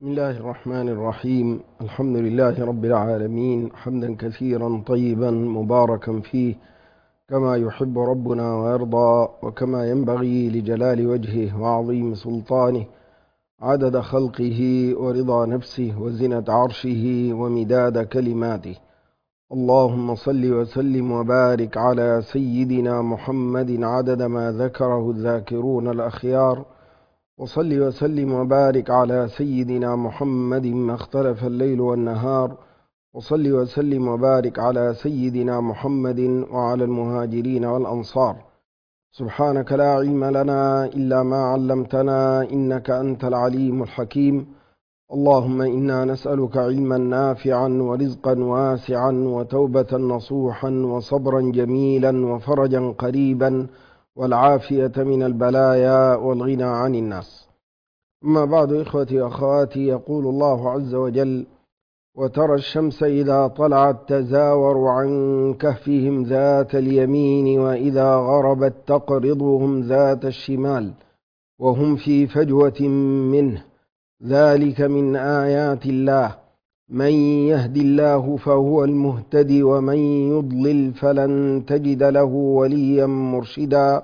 بسم الله الرحمن الرحيم. الحمد لله رب العالمين، حمدا كثيرا طيبا مباركا فيه كما يحب ربنا ويرضى، وكما ينبغي لجلال وجهه وعظيم سلطانه، عدد خلقه ورضا نفسه وزنة عرشه ومداد كلماته. اللهم صل وسلم وبارك على سيدنا محمد عدد ما ذكره الذاكرون الأخيار، وصل وسلم وبارك على سيدنا محمد ما اختلف الليل والنهار، وصل وسلم وبارك على سيدنا محمد وعلى المهاجرين والأنصار. سبحانك لا علم لنا إلا ما علمتنا، إنك أنت العليم الحكيم. اللهم إنا نسألك علما نافعا ورزقا واسعا وتوبة نصوحا وصبرا جميلا وفرجا قريبا والعافية من البلايا والغنى عن الناس. أما بعد، إخوتي وأخواتي، يقول الله عز وجل: وترى الشمس إذا طلعت تزاور عن كهفهم ذات اليمين وإذا غربت تقرضهم ذات الشمال وهم في فجوة منه، ذلك من آيات الله، من يهد الله فهو المهتدي ومن يضلل فلن تجد له وليا مرشدا.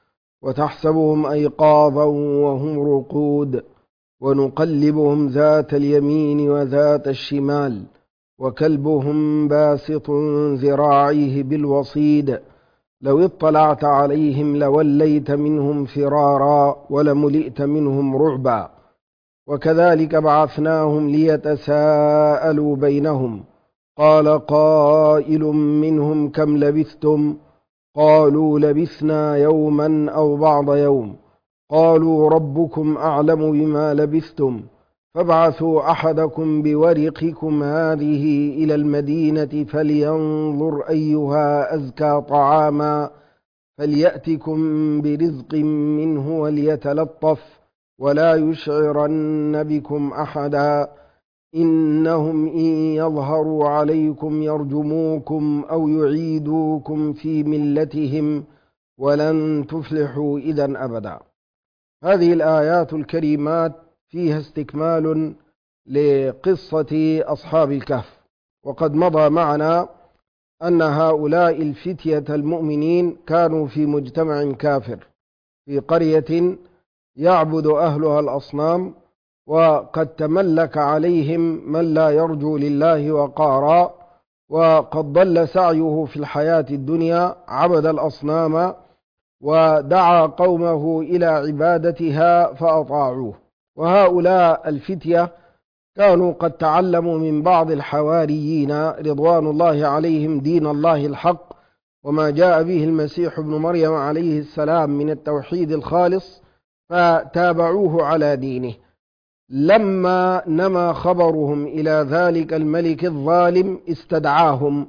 وتحسبهم أيقاظا وهم رقود ونقلبهم ذات اليمين وذات الشمال وكلبهم باسط ذراعيه بالوصيد، لو اطلعت عليهم لوليت منهم فرارا ولملئت منهم رعبا. وكذلك بعثناهم ليتساءلوا بينهم، قال قائل منهم كم لبثتم؟ قالوا لبثنا يوما أو بعض يوم. قالوا ربكم أعلم بما لبثتم، فابعثوا أحدكم بورقكم هذه إلى المدينة فلينظر أيها أزكى طعاما فليأتكم برزق منه وليتلطف ولا يشعرن بكم أحدا، إنهم إن يظهروا عليكم يرجموكم أو يعيدوكم في ملتهم ولن تفلحوا إذا أبدا. هذه الآيات الكريمات فيها استكمال لقصة أصحاب الكهف. وقد مضى معنا أن هؤلاء الفتية المؤمنين كانوا في مجتمع كافر، في قرية يعبد أهلها الأصنام، وقد تملك عليهم من لا يرجو لله وقارا، وقد ضل سعيه في الحياة الدنيا، عبد الأصنام ودعا قومه إلى عبادتها فأطاعوه. وهؤلاء الفتية كانوا قد تعلموا من بعض الحواريين رضوان الله عليهم دين الله الحق وما جاء به المسيح ابن مريم عليه السلام من التوحيد الخالص، فتابعوه على دينه. لما نما خبرهم إلى ذلك الملك الظالم استدعاهم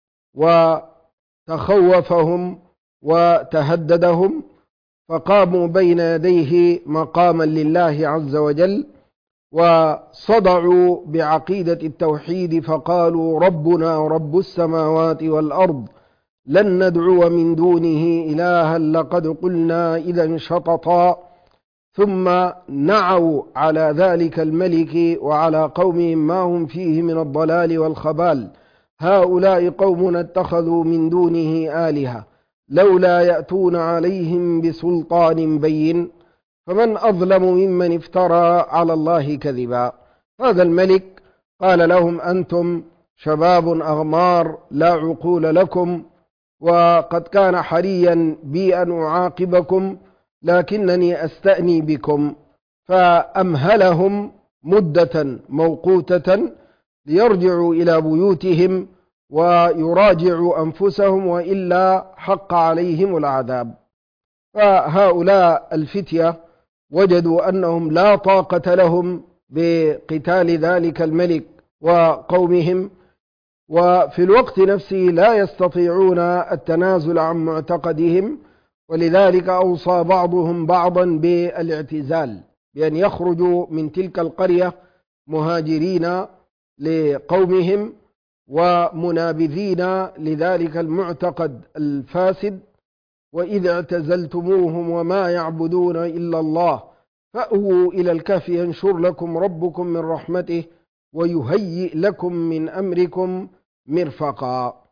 وتخوفهم وتهددهم، فقاموا بين يديه مقاما لله عز وجل وصدعوا بعقيدة التوحيد، فقالوا ربنا رب السماوات والأرض لن ندعو من دونه إلها لقد قلنا إذا شططا. ثم نعوا على ذلك الملك وعلى قومهم ما هم فيه من الضلال والخبال، هؤلاء قومنا اتخذوا من دونه آلهة لولا يأتون عليهم بسلطان بين، فمن أظلم ممن افترى على الله كذبا. هذا الملك قال لهم أنتم شباب أغمار لا عقول لكم، وقد كان حريا بي أن أعاقبكم لكنني أستأني بكم، فأمهلهم مدة موقوتة ليرجعوا إلى بيوتهم ويراجعوا أنفسهم وإلا حق عليهم العذاب. فهؤلاء الفتية وجدوا أنهم لا طاقة لهم بقتال ذلك الملك وقومهم، وفي الوقت نفسه لا يستطيعون التنازل عن معتقدهم، ولذلك أوصى بعضهم بعضا بالاعتزال، بأن يخرجوا من تلك القرية مهاجرين لقومهم ومنابذين لذلك المعتقد الفاسد. وإذ اعتزلتموهم وما يعبدون إلا الله فأووا إلى الكهف ينشر لكم ربكم من رحمته ويهيئ لكم من أمركم مرفقا.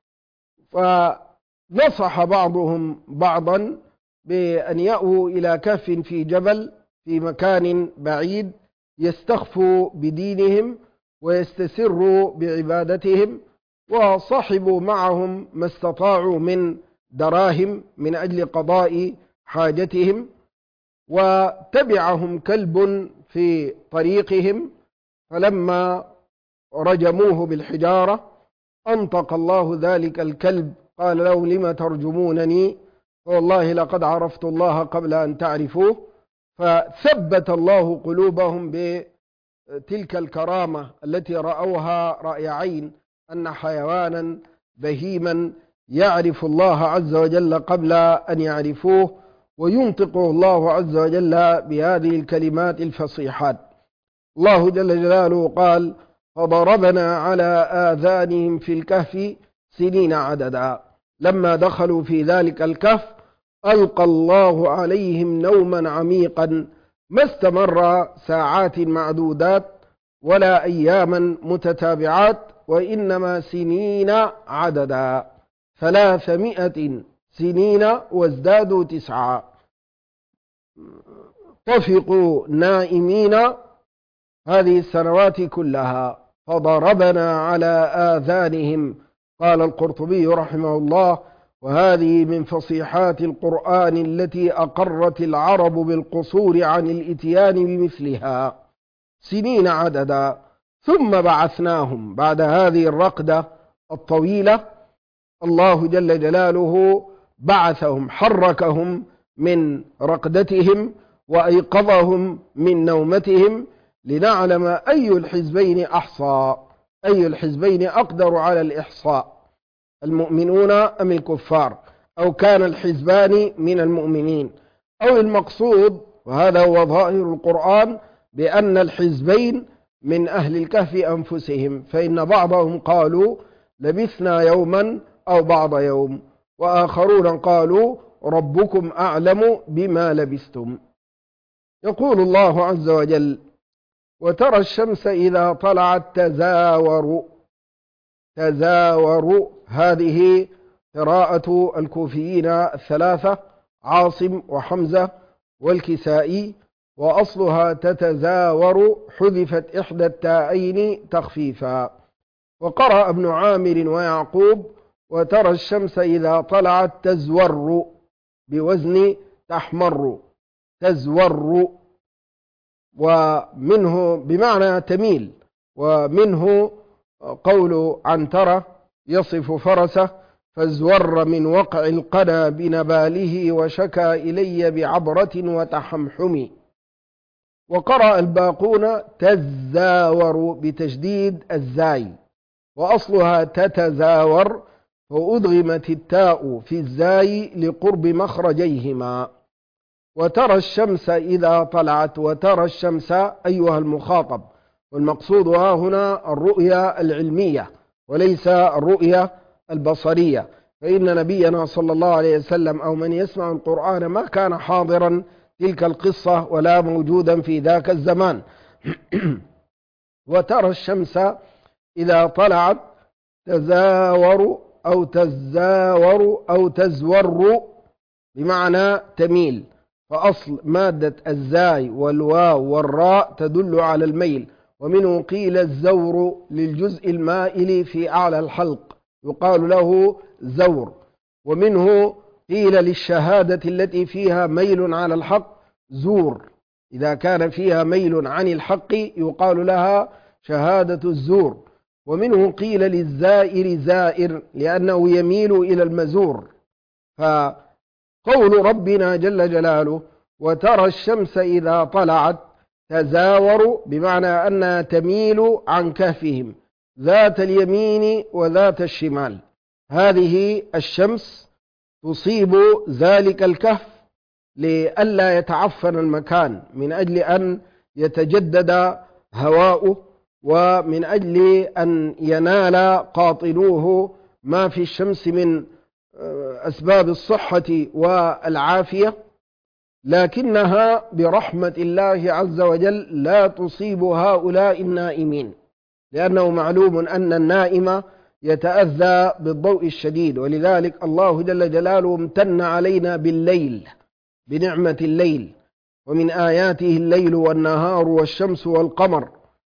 فنصح بعضهم بعضا بأن يأووا إلى كهف في جبل في مكان بعيد يستخفوا بدينهم ويستسروا بعبادتهم، وصحبوا معهم ما استطاعوا من دراهم من أجل قضاء حاجتهم، وتبعهم كلب في طريقهم، فلما رجموه بالحجارة أنطق الله ذلك الكلب قال له لم ترجمونني؟ فوالله لقد عرفت الله قبل أن تعرفوه. فثبت الله قلوبهم بتلك الكرامة التي رأوها رأي عين، أن حيوانا بهيما يعرف الله عز وجل قبل أن يعرفوه، وينطقه الله عز وجل بهذه الكلمات الفصيحات. الله جل جلاله قال فضربنا على آذانهم في الكهف سنين عددا، لما دخلوا في ذلك الكهف ألقى الله عليهم نوما عميقا ما استمر ساعات معدودات ولا أياما متتابعات، وإنما سنين عددا 300 سنين وازدادوا 9. طفقوا نائمين هذه السنوات كلها. فضربنا على آذانهم. قال القرطبي رحمه الله وهذه من فصيحات القرآن التي أقرت العرب بالقصور عن الإتيان بمثلها سنين عددا. ثم بعثناهم بعد هذه الرقدة الطويلة، الله جل جلاله بعثهم، حركهم من رقدتهم وأيقظهم من نومتهم لنعلم أي الحزبين أحصى، أي الحزبين أقدر على الإحصاء، المؤمنون أم الكفار، أو كان الحزبان من المؤمنين، أو المقصود وهذا هو ظاهر القرآن بأن الحزبين من أهل الكهف أنفسهم، فإن بعضهم قالوا لبثنا يوما أو بعض يوم، وآخرون قالوا ربكم أعلم بما لبثتم. يقول الله عز وجل وترى الشمس إذا طلعت تزاور. هذه قراءة الكوفيين الثلاثة عاصم وحمزة والكسائي، وأصلها تتزاور، حذفت إحدى التاءين تخفيفا. وقرأ ابن عامر ويعقوب وترى الشمس إذا طلعت تزور بوزن تحمر، تزور، ومنه بمعنى تميل. ومنه قول عنترة يصف فرسه فازور من وقع القنا بنباله وشكى إلي بعبرة وتحمحم. وقرأ الباقون تزاور بتشديد الزاي، وأصلها تتزاور، وأدغمت التاء في الزاي لقرب مخرجيهما. وترى الشمس إذا طلعت، وترى الشمس أيها المخاطب، والمقصود ها هنا الرؤية العلمية وليس الرؤية البصرية، فإن نبينا صلى الله عليه وسلم أو من يسمع القرآن ما كان حاضرا تلك القصة ولا موجودا في ذاك الزمان. وترى الشمس إذا طلعت تزاور أو تزاور أو تزور بمعنى تميل، فأصل مادة الزاي والواو والراء تدل على الميل. ومنه قيل الزور للجزء المائل في أعلى الحلق يقال له زور. ومنه قيل للشهادة التي فيها ميل على الحق زور، إذا كان فيها ميل عن الحق يقال لها شهادة الزور. ومنه قيل للزائر زائر لأنه يميل إلى المزور. فقول ربنا جل جلاله وترى الشمس إذا طلعت تزاور بمعنى أنها تميل عن كهفهم ذات اليمين وذات الشمال. هذه الشمس تصيب ذلك الكهف لئلا يتعفن المكان، من أجل أن يتجدد هواؤه، ومن أجل أن ينال قاطنوه ما في الشمس من أسباب الصحة والعافية. لكنها برحمة الله عز وجل لا تصيب هؤلاء النائمين، لأنه معلوم أن النائم يتأذى بالضوء الشديد، ولذلك الله جل جلاله امتن علينا بالليل، بنعمة الليل، ومن آياته الليل والنهار والشمس والقمر،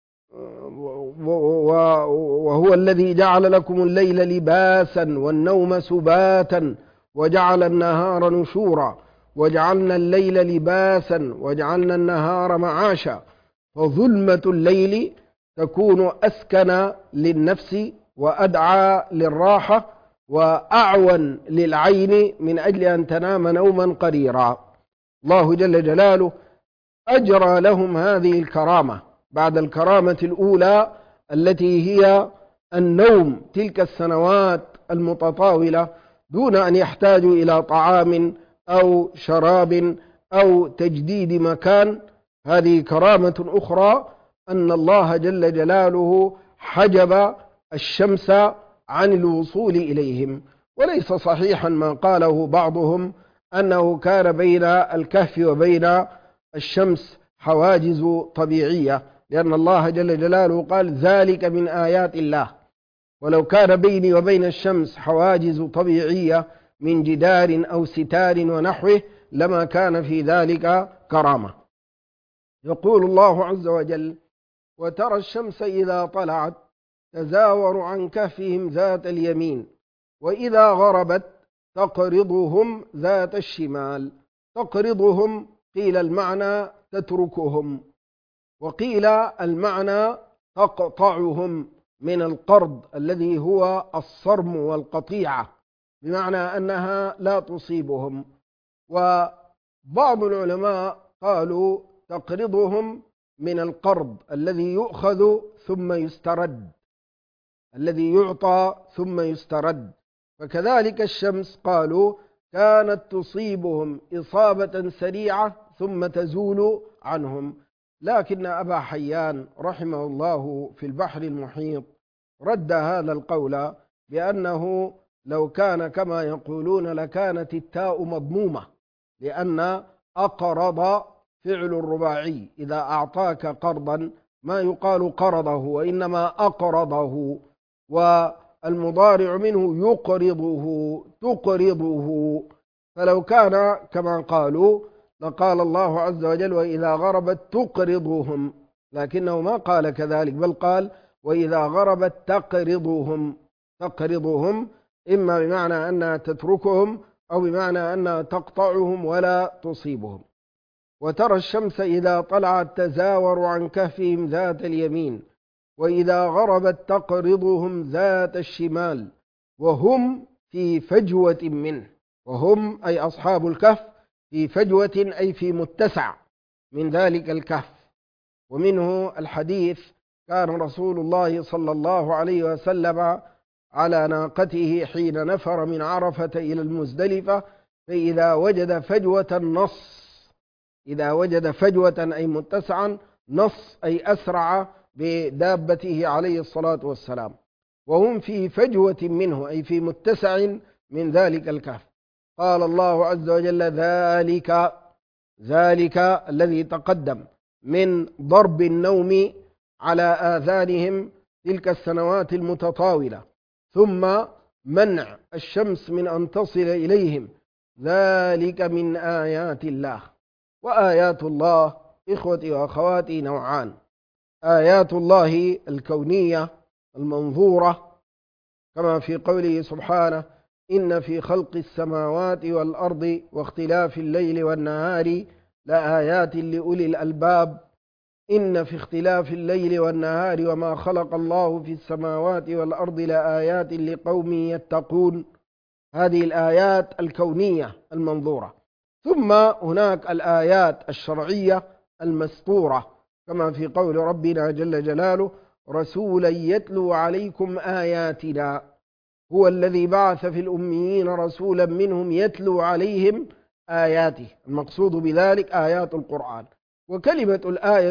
وهو الذي جعل لكم الليل لباسا والنوم سباتا وجعل النهار نشورا وجعلنا الليل لباسا وجعلنا النهار معاشا. فظلمة الليل تكون أسكن للنفس وأدعى للراحة وأعون للعين من أجل أن تنام نوما قريرا. الله جل جلاله أجرى لهم هذه الكرامة بعد الكرامة الأولى التي هي النوم تلك السنوات المتطاولة دون أن يحتاجوا إلى طعام أو شراب أو تجديد مكان. هذه كرامة أخرى، أن الله جل جلاله حجب الشمس عن الوصول إليهم. وليس صحيحا ما قاله بعضهم أنه كان بين الكهف وبين الشمس حواجز طبيعية، لأن الله جل جلاله قال ذلك من آيات الله. ولو كان بيني وبين الشمس حواجز طبيعية من جدار أو ستار ونحوه لما كان في ذلك كرامة. يقول الله عز وجل: وترى الشمس إذا طلعت تزاور عن كهفهم ذات اليمين وإذا غربت تقرضهم ذات الشمال. تقرضهم قيل المعنى تتركهم، وقيل المعنى تقطعهم من القرض الذي هو الصرم والقطيعة، بمعنى أنها لا تصيبهم. وبعض العلماء قالوا تقرضهم من القرض الذي يؤخذ ثم يسترد، الذي يعطى ثم يسترد. فكذلك الشمس قالوا كانت تصيبهم إصابة سريعة ثم تزول عنهم. لكن أبا حيان رحمه الله في البحر المحيط رد هذا القول بأنه لو كان كما يقولون لكانت التاء مضمومة، لأن أقرض فعل الرباعي، إذا أعطاك قرضا ما يقال قرضه وإنما أقرضه، والمضارع منه يقرضه تقرضه. فلو كان كما قالوا لقال الله عز وجل: وإذا غربت تقرضهم، لكنه ما قال كذلك، بل قال: وإذا غربت تقرضهم. تقرضهم إما بمعنى أنها تتركهم أو بمعنى أنها تقطعهم ولا تصيبهم. وترى الشمس إذا طلعت تزاور عن كهفهم ذات اليمين وإذا غربت تقرضهم ذات الشمال وهم في فجوة منه. وهم أي أصحاب الكهف في فجوة أي في متسع من ذلك الكهف. ومنه الحديث: كان رسول الله صلى الله عليه وسلم على ناقته حين نفر من عرفة إلى المزدلفة، فإذا وجد فجوة نص. إذا وجد فجوة أي متسعا، نص أي أسرع بدابته عليه الصلاة والسلام. وهم في فجوة منه أي في متسع من ذلك الكهف. قال الله عز وجل: ذلك الذي تقدم من ضرب النوم على آذانهم تلك السنوات المتطاولة، ثم منع الشمس من أن تصل إليهم، ذلك من آيات الله. وآيات الله إخوتي وأخواتي نوعان: آيات الله الكونية المنظورة، كما في قوله سبحانه: إن في خلق السماوات والأرض واختلاف الليل والنهار لآيات لأولي الألباب. إن في اختلاف الليل والنهار وما خلق الله في السماوات والأرض لآيات لقوم يتقون. هذه الآيات الكونية المنظورة. ثم هناك الآيات الشرعية المسطورة، كما في قول ربنا جل جلاله: رسولا يتلو عليكم آياتنا هو الذي بعث في الأميين رسولا منهم يتلو عليهم آياته. المقصود بذلك آيات القرآن. وكلمة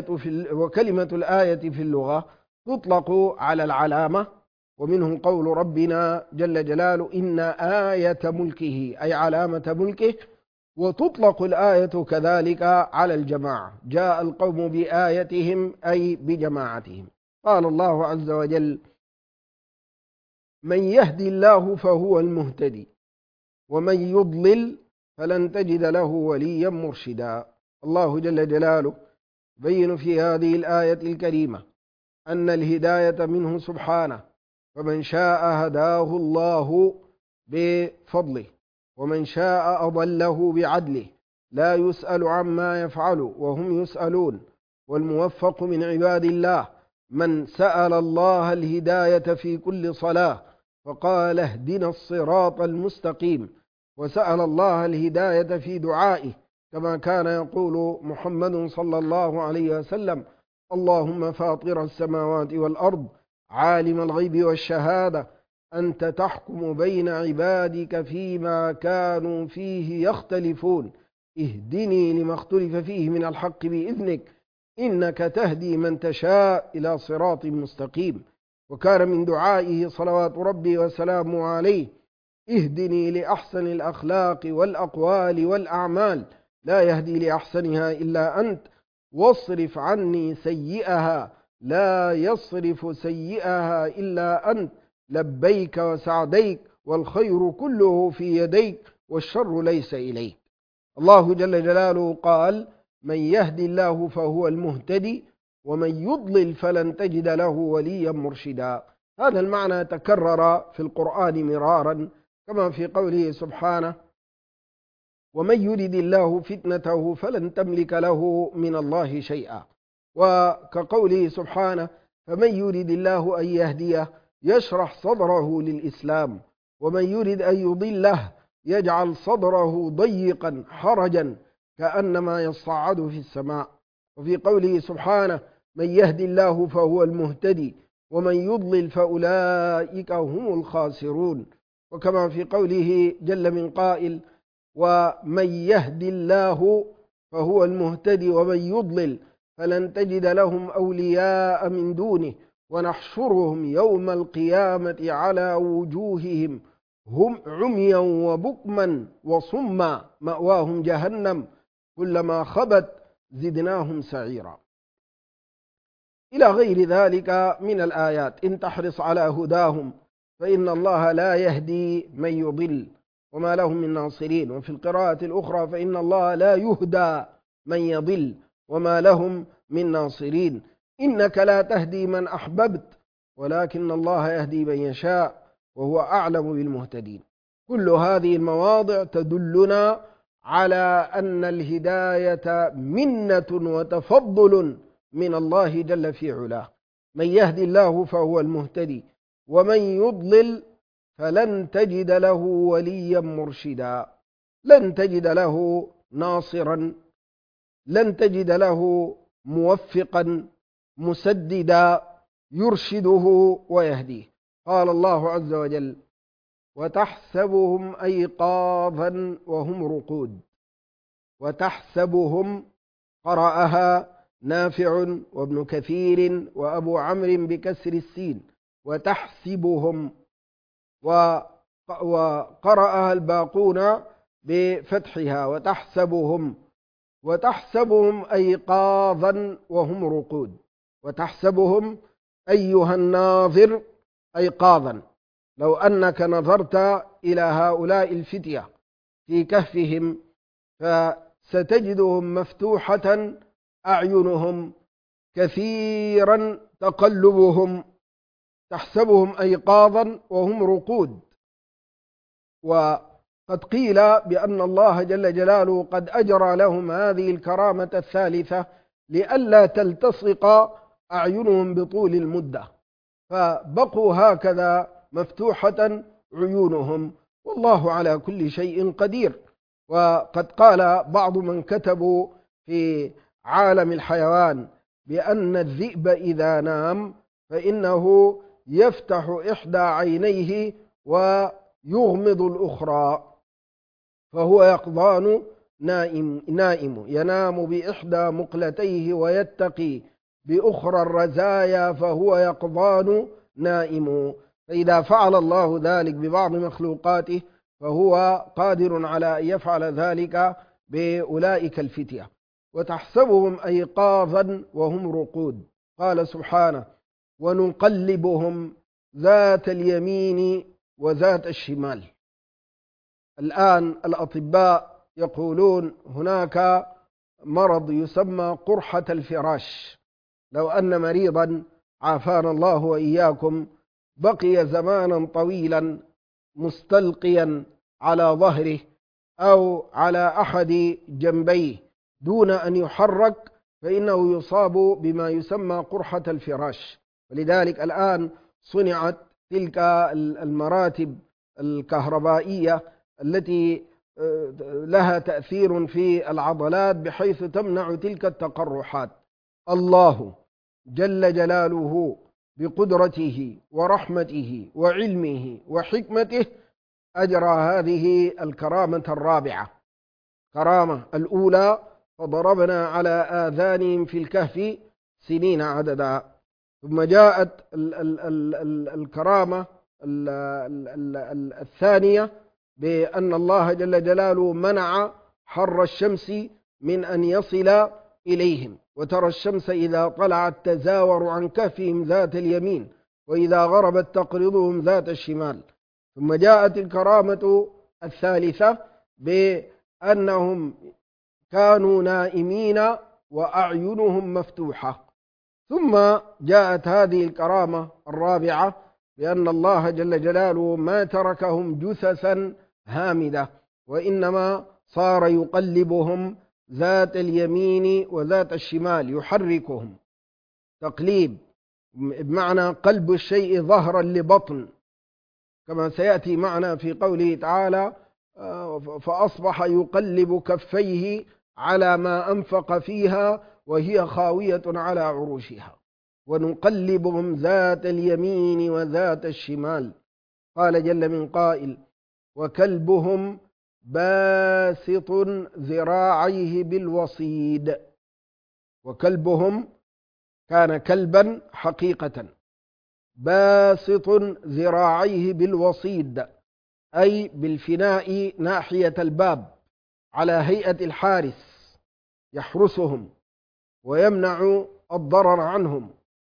الآية في اللغة تطلق على العلامة، ومنه قول ربنا جل جلاله: إن آية ملكه أي علامة ملكه. وتطلق الآية كذلك على الجماعة. جاء القوم بآيتهم أي بجماعتهم. قال الله عز وجل: من يهدي الله فهو المهتدي ومن يضلل فلن تجد له وليا مرشدا. الله جل جلاله بين في هذه الآية الكريمة أن الهداية منه سبحانه، فمن شاء هداه الله بفضله ومن شاء أضله بعدله، لا يسأل عما يفعل وهم يسألون. والموفق من عباد الله من سأل الله الهداية في كل صلاة فقال: اهدنا الصراط المستقيم، وسأل الله الهداية في دعائه كما كان يقول محمد صلى الله عليه وسلم: اللهم فاطر السماوات والأرض عالم الغيب والشهادة أنت تحكم بين عبادك فيما كانوا فيه يختلفون، اهدني لما اختلف فيه من الحق بإذنك إنك تهدي من تشاء إلى صراط مستقيم. وكان من دعائه صلوات ربي وسلامه عليه: اهدني لأحسن الأخلاق والأقوال والأعمال لا يهدي لأحسنها إلا أنت، واصرف عني سيئها لا يصرف سيئها إلا أنت، لبيك وسعديك والخير كله في يديك والشر ليس إليك. الله جل جلاله قال: من يهدي الله فهو المهتدي ومن يضلل فلن تجد له وليا مرشدا. هذا المعنى تكرر في القرآن مرارا، كما في قوله سبحانه: ومن يرد الله فتنته فلن تملك له من الله شيئا. وكقوله سبحانه: فمن يرد الله أن يهديه يشرح صدره للإسلام ومن يرد أن يضله يجعل صدره ضيقا حرجا كأنما يصعد في السماء. وفي قوله سبحانه: من يهدي الله فهو المهتدي ومن يضلل فأولئك هم الخاسرون. وكما في قوله جل من قائل: ومن يهدي الله فهو المهتدي ومن يضلل فلن تجد لهم أولياء من دونه ونحشرهم يوم القيامة على وجوههم هم عميا وبكما وصما مأواهم جهنم كلما خبت زدناهم سعيرا، إلى غير ذلك من الآيات. إن تحرص على هداهم فإن الله لا يهدي من يضل وما لهم من ناصرين. وفي القراءة الأخرى: فإن الله لا يهدى من يضل وما لهم من ناصرين. إنك لا تهدي من أحببت ولكن الله يهدي من يشاء وهو أعلم بالمهتدين. كل هذه المواضع تدلنا على أن الهداية منة وتفضل من الله جل في علاه. من يهدي الله فهو المهتدي ومن يضلل فلن تجد له وليا مرشدا، لن تجد له ناصرا، لن تجد له موفقا مسددا يرشده ويهديه. قال الله عز وجل: وتحسبهم أيقاظا وهم رقود. وتحسبهم قرأها نافع وابن كثير وأبو عمرو بكسر السين، وتحسبهم، وقرأها الباقون بفتحها وتحسبهم. وتحسبهم أيقاظا وهم رقود. وتحسبهم أيها الناظر أيقاظا. لو أنك نظرت إلى هؤلاء الفتية في كهفهم فستجدهم مفتوحة أعينهم كثيرا تقلبهم، تحسبهم أيقاظا وهم رقود. وقد قيل بأن الله جل جلاله قد أجرى لهم هذه الكرامة الثالثة لئلا تلتصق أعينهم بطول المدة، فبقوا هكذا مفتوحة عيونهم، والله على كل شيء قدير. وقد قال بعض من كتبوا في عالم الحيوان بأن الذئب إذا نام فإنه يفتح إحدى عينيه ويغمض الأخرى، فهو يقظان نائم ينام بإحدى مقلتيه ويتقي بأخرى الرزايا فهو يقظان نائم. فإذا فعل الله ذلك ببعض مخلوقاته فهو قادر على أن يفعل ذلك بأولئك الفتية وتحسبهم أيقاظا وهم رقود. قال سبحانه: ونقلبهم ذات اليمين وذات الشمال. الآن الأطباء يقولون هناك مرض يسمى قرحة الفراش. لو أن مريضا عافانا الله وإياكم بقي زمانا طويلا مستلقيا على ظهره أو على أحد جنبيه دون أن يحرك، فإنه يصاب بما يسمى قرحة الفراش. ولذلك الآن صنعت تلك المراتب الكهربائية التي لها تأثير في العضلات بحيث تمنع تلك التقرحات. الله جل جلاله بقدرته ورحمته وعلمه وحكمته أجرى هذه الكرامة الرابعة. كرامة الأولى: فضربنا على آذانهم في الكهف سنين عددا. ثم جاءت الكرامة الثانية بأن الله جل جلاله منع حر الشمس من أن يصل إليهم، وترى الشمس إذا طلعت تزاور عن كهفهم ذات اليمين وإذا غربت تقرضهم ذات الشمال. ثم جاءت الكرامة الثالثة بأنهم كانوا نائمين وأعينهم مفتوحة. ثم جاءت هذه الكرامة الرابعة بأن الله جل جلاله ما تركهم جثثا هامدة، وإنما صار يقلبهم ذات اليمين وذات الشمال، يحركهم تقليب بمعنى قلب الشيء ظهرا لبطن، كما سيأتي معنا في قوله تعالى: فأصبح يقلب كفيه على ما أنفق فيها وهي خاوية على عروشها. ونقلبهم ذات اليمين وذات الشمال. قال جل من قائل: وكلبهم باسط ذراعيه بالوصيد. وكلبهم كان كلبا حقيقة، باسط ذراعيه بالوصيد أي بالفناء ناحية الباب على هيئة الحارس يحرسهم ويمنع الضرر عنهم.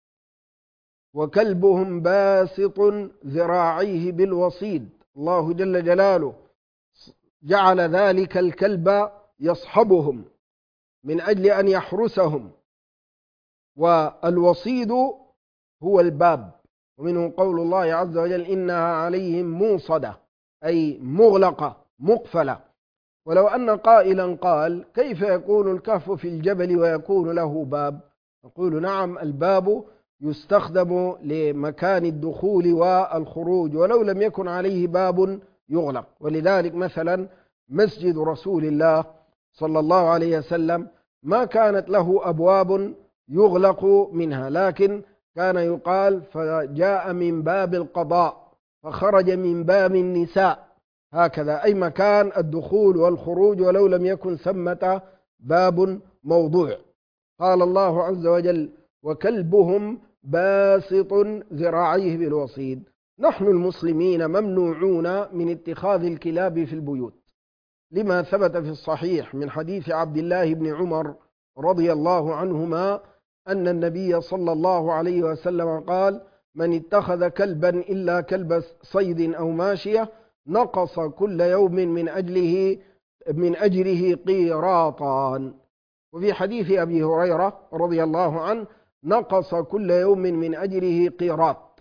وكلبهم باسط ذراعيه بالوصيد، الله جل جلاله جعل ذلك الكلب يصحبهم من أجل أن يحرسهم. والوصيد هو الباب، ومنه قول الله عز وجل: إنها عليهم موصدة أي مغلقة مقفلة. ولو أن قائلا قال: كيف يكون الكهف في الجبل ويكون له باب؟ نقول: نعم، الباب يستخدم لمكان الدخول والخروج، ولو لم يكن عليه باب يغلق. ولذلك مثلا مسجد رسول الله صلى الله عليه وسلم ما كانت له أبواب يغلق منها، لكن كان يقال: فجاء من باب القضاء فخرج من باب النساء، هكذا، أي مكان الدخول والخروج ولو لم يكن ثمة باب موضوع. قال الله عز وجل: وكلبهم باسط ذراعيه بالوصيد. نحن المسلمين ممنوعون من اتخاذ الكلاب في البيوت، لما ثبت في الصحيح من حديث عبد الله بن عمر رضي الله عنهما أن النبي صلى الله عليه وسلم قال: من اتخذ كلبا إلا كلب صيد أو ماشية نقص كل يوم من أجره قيراطان. وفي حديث أبي هريرة رضي الله عنه: نقص كل يوم من أجره قيراط.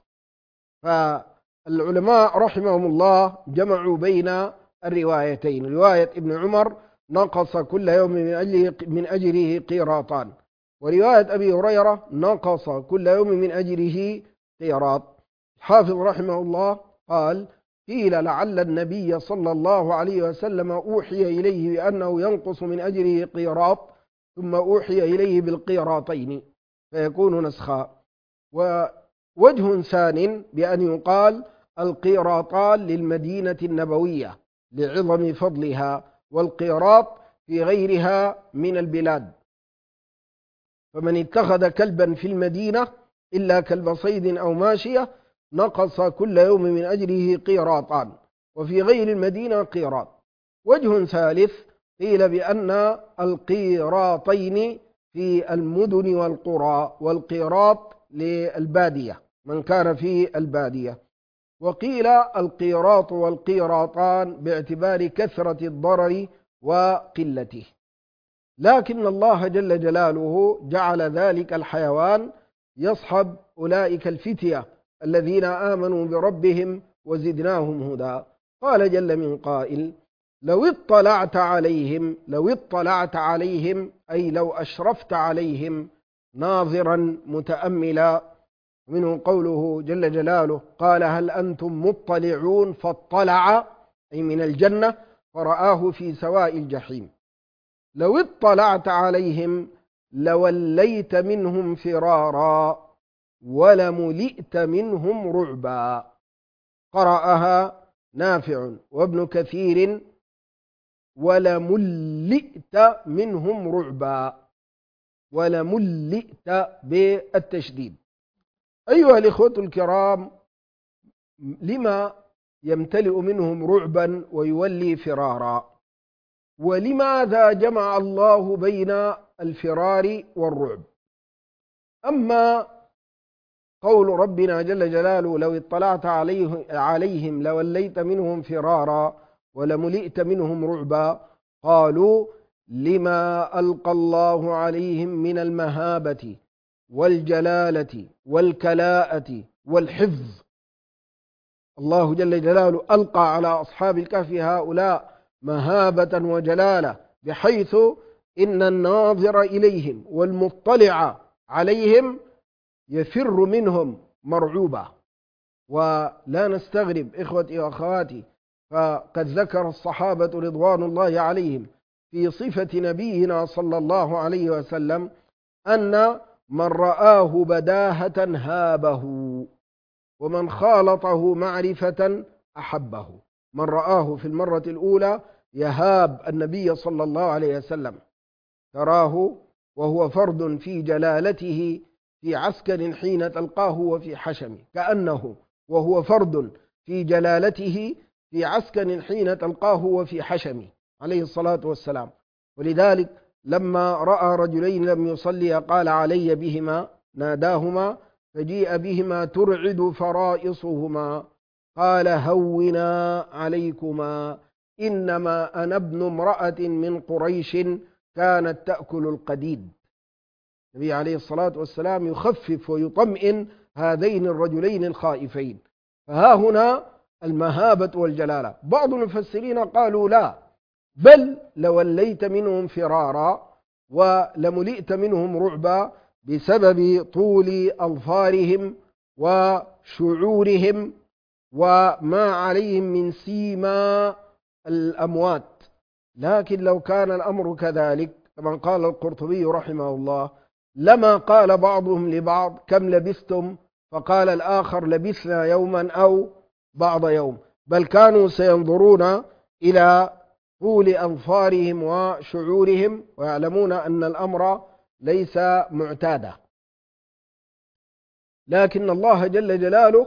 فالعلماء رحمهم الله جمعوا بين الروايتين، رواية ابن عمر نقص كل يوم من أجره قيراطان، ورواية أبي هريرة نقص كل يوم من أجره قيراط. الحافظ رحمه الله قال: قيل لعل النبي صلى الله عليه وسلم أوحي إليه بأنه ينقص من أجره قيراط ثم أوحي إليه بالقيراطين فيكون نسخا. ووجه ثان بأن يقال: القيراطان للمدينة النبوية لعظم فضلها، والقيراط في غيرها من البلاد. فمن اتخذ كلبا في المدينة إلا كلب صيد أو ماشية نقص كل يوم من أجره قيراطان، وفي غير المدينة قيراط. وجه ثالث قيل بأن القيراطين في المدن والقرى، والقيراط للبادية من كان في البادية، وقيل القيراط والقيراطان باعتبار كثرة الضرر وقلته. لكن الله جل جلاله جعل ذلك الحيوان يصحب أولئك الفتية الذين آمنوا بربهم وزدناهم هدى. قال جل من قائل: لو اطلعت عليهم أي لو أشرفت عليهم ناظرا متأملا. منه قوله جل جلاله: قال هل أنتم مطلعون، فاطلع أي من الجنة فرآه في سواء الجحيم. لو اطلعت عليهم لوليت منهم فرارا ولملئت منهم رعبا. قرأها نافع وابن كثير: ولملئت منهم رعبا، ولملئت بالتشديد. أيها الإخوة الكرام، لما يمتلئ منهم رعبا ويولي فرارا؟ ولماذا جمع الله بين الفرار والرعب؟ أما قول ربنا جل جلاله: لو اطلعت عليهم لوليت منهم فرارا ولملئت منهم رعبا، قالوا: لما ألقى الله عليهم من المهابة والجلالة والكلاءة والحفظ. الله جل جلاله ألقى على أصحاب الكهف هؤلاء مهابة وجلالة، بحيث إن الناظر إليهم والمطلع عليهم يفر منهم مرعوبا. ولا نستغرب إخوتي وأخواتي، فقد ذكر الصحابة رضوان الله عليهم في صفة نبينا صلى الله عليه وسلم أن من رآه بداهة هابه، ومن خالطه معرفة أحبه. من رآه في المرة الأولى يهاب النبي صلى الله عليه وسلم، تراه وهو فرد في جلالته في عسكر حين تلقاه وفي حشمه، كأنه وهو فرد في جلالته في عسكر حين تلقاه وفي حشمه عليه الصلاة والسلام. ولذلك لما رأى رجلين لم يصليا قال: علي بهما، ناداهما فجيء بهما ترعد فرائصهما، قال: هونا عليكما، إنما أنا ابن امرأة من قريش كانت تأكل القديد. النبي عليه الصلاة والسلام يخفف ويطمئن هذين الرجلين الخائفين. فها هنا المهابة والجلالة. بعض المفسرين قالوا: لا، بل لوليت منهم فرارا ولملئت منهم رعبا بسبب طول أظفارهم وشعورهم وما عليهم من سيما الأموات. لكن لو كان الأمر كذلك، كما قال القرطبي رحمه الله: لما قال بعضهم لبعض: كم لبثتم؟ فقال الآخر: لبثنا يوما أو بعض يوم. بل كانوا سينظرون إلى طول أظفارهم وشعورهم ويعلمون أن الأمر ليس معتادا. لكن الله جل جلاله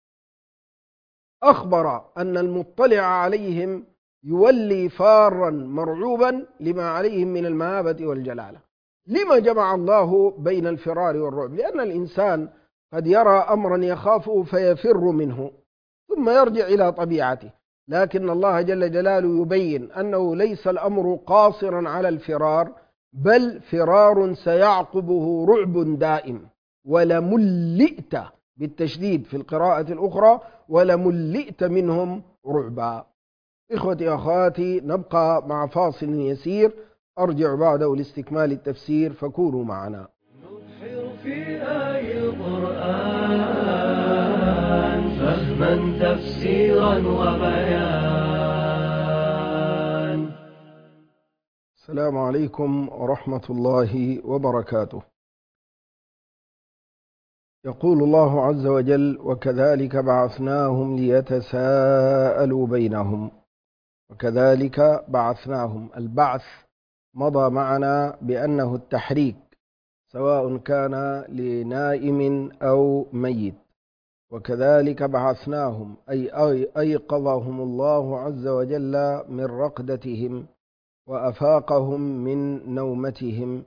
أخبر أن المطلع عليهم يولي فارا مرعوبا لما عليهم من المهابة والجلالة. لما جمع الله بين الفرار والرعب؟ لأن الإنسان قد يرى أمرا يخافه فيفر منه ثم يرجع إلى طبيعته، لكن الله جل جلاله يبين أنه ليس الأمر قاصرا على الفرار، بل فرار سيعقبه رعب دائم. ولملئت بالتشديد في القراءة الأخرى: ولملئت منهم رعبا. إخوتي أخواتي، نبقى مع فاصل يسير، أرجع بعده لاستكمال التفسير، فكونوا معنا. نبحر في آي القرآن فهما تفسيرا وبيان. السلام عليكم ورحمة الله وبركاته. يقول الله عز وجل: وكذلك بعثناهم ليتساءلوا بينهم. وكذلك بعثناهم، البعث مضى معنا بأنه التحريك، سواء كان لنائم أو ميت. وكذلك بعثناهم أي أيقظهم الله عز وجل من رقدتهم وأفاقهم من نومتهم